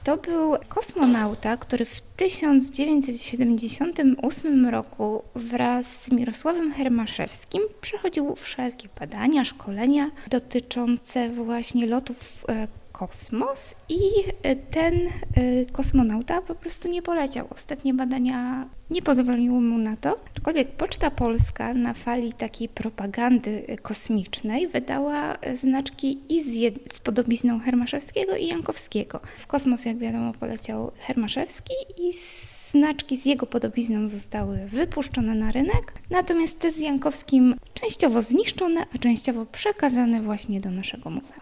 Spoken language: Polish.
To był kosmonauta, który w 1978 roku wraz z Mirosławem Hermaszewskim przechodził wszelkie badania, szkolenia dotyczące właśnie lotów w kosmos i ten kosmonauta po prostu nie poleciał. Ostatnie badania nie pozwoliły mu na to, aczkolwiek Poczta Polska na fali takiej propagandy kosmicznej wydała znaczki i z podobizną Hermaszewskiego i Jankowskiego. W kosmos, jak wiadomo, poleciał Hermaszewski i znaczki z jego podobizną zostały wypuszczone na rynek, natomiast te z Jankowskim częściowo zniszczone, a częściowo przekazane właśnie do naszego muzeum.